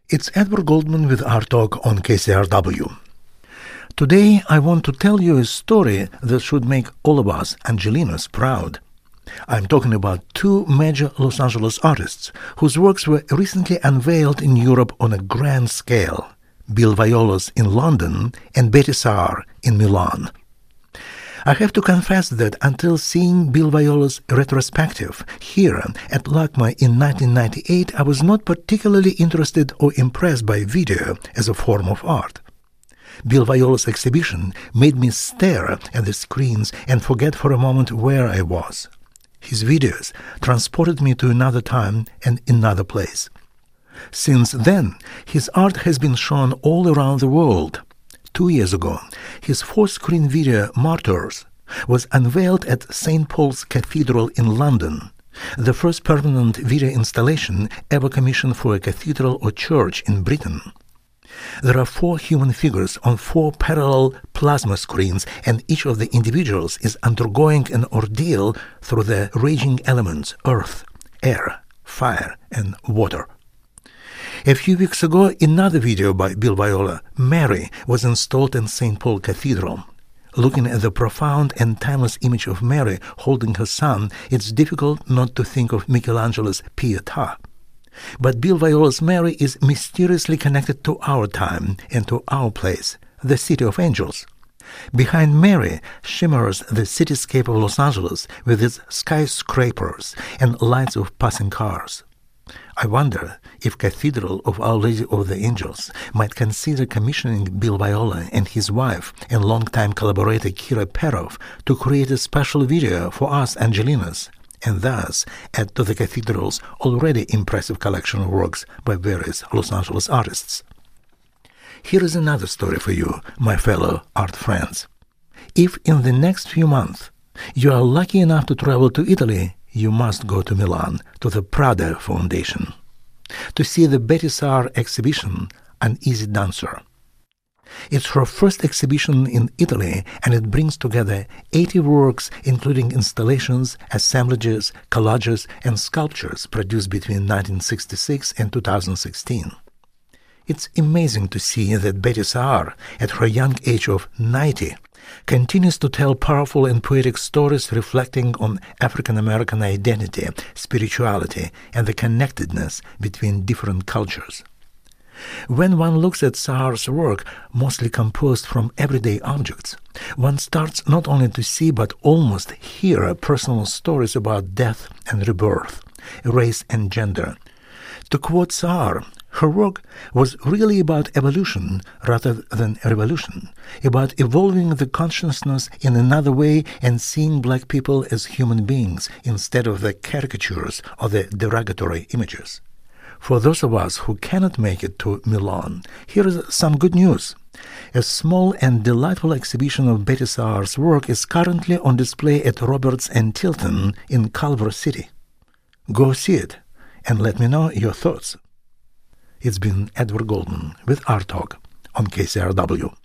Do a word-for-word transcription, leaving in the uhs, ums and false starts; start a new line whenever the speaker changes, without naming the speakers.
It's Edward Goldman with Art Talk on K C R W. Today I want to tell you a story that should make all of us Angelenos proud. I'm talking about two major Los Angeles artists whose works were recently unveiled in Europe on a grand scale: Bill Violas in London and Betty Saar in Milan. I have to confess that until seeing Bill Violas' retrospective here at LACMA in nineteen ninety-eight, I was not particularly interested or impressed by video as a form of art. Bill Violas' exhibition made me stare at the screens and forget for a moment where I was. His videos transported me to another time and another place. Since then, his art has been shown all around the world. Two years ago, his four-screen video Martyrs was unveiled at Saint Paul's Cathedral in London, the first permanent video installation ever commissioned for a cathedral or church in Britain. There are four human figures on four parallel plasma screens, and each of the individuals is undergoing an ordeal through the raging elements: earth, air, fire, and water. A few weeks ago, another video by Bill Viola, Mary, was installed in Saint Paul Cathedral. Looking at the profound and timeless image of Mary holding her son, it's difficult not to think of Michelangelo's Pietà. But Bill Viola's Mary is mysteriously connected to our time and to our place, the City of Angels. Behind Mary shimmers the cityscape of Los Angeles with its skyscrapers and lights of passing cars. I wonder if Cathedral of Our Lady of the Angels might consider commissioning Bill Viola and his wife and longtime collaborator Kira Perov to create a special video for us Angelenos, and thus add to the cathedral's already impressive collection of works by various Los Angeles artists. Here is another story for you, my fellow art friends. If in the next few months you are lucky enough to travel to Italy, you must go to Milan, to the Prada Foundation, to see the Betty Saar exhibition, An Easy Dancer. It's her first exhibition in Italy, and it brings together eighty works, including installations, assemblages, collages, and sculptures produced between nineteen sixty-six and two thousand sixteen. It's amazing to see that Betty Saar, at her young age of ninety, continues to tell powerful and poetic stories reflecting on African-American identity, spirituality, and the connectedness between different cultures. When one looks at Saar's work, mostly composed from everyday objects, one starts not only to see but almost hear personal stories about death and rebirth, race and gender. To quote Saar, her work was really about evolution rather than revolution, about evolving the consciousness in another way and seeing black people as human beings instead of the caricatures or the derogatory images. For those of us who cannot make it to Milan, here is some good news. A small and delightful exhibition of Betty Saar's work is currently on display at Roberts and Tilton in Culver City. Go see it and let me know your thoughts. It's been Edward Goldman with Art Talk on K C R W.